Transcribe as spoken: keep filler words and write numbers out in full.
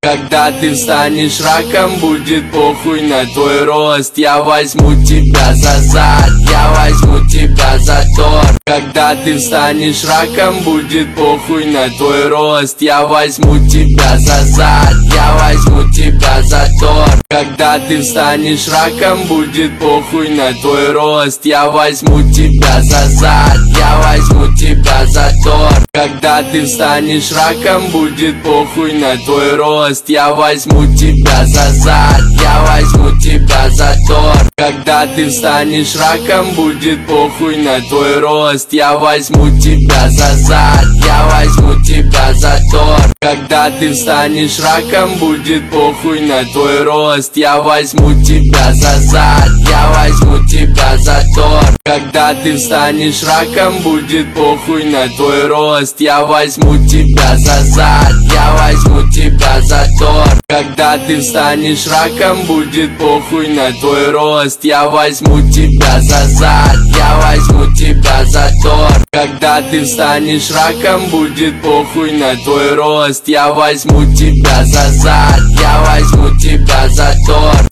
Когда ты встанешь раком, будет похуй на твой рост. Я возьму тебя за зад, я возьму тебя за торт. Когда ты встанешь раком, будет похуй на твой рост. Я возьму тебя за зад, я возьму тебя за торт. Когда ты встанешь раком, будет похуй на твой рост. Я возьму тебя за зад, я возьму тебя за торт. Когда ты встанешь раком, будет похуй на твой рост. Я возьму тебя за зад, я возьму тебя за торт. Когда ты встанешь раком, будет похуй на твой рост. Я возьму тебя за зад, я возьму тебя за торт. Когда ты встанешь раком, будет похуй на твой рост. Я возьму тебя за зад, я возьму тебя за торт. Когда ты встанешь раком, будет похуй на твой рост. Я возьму тебя за зад, я возьму тебя за торт. Когда ты встанешь раком, будет похуй на твой рост. Я возьму тебя за зад, я возьму тебя за торт. Когда ты встанешь раком, будет похуй на твой рост. Я возьму тебя за зад, я возьму тебя за торт.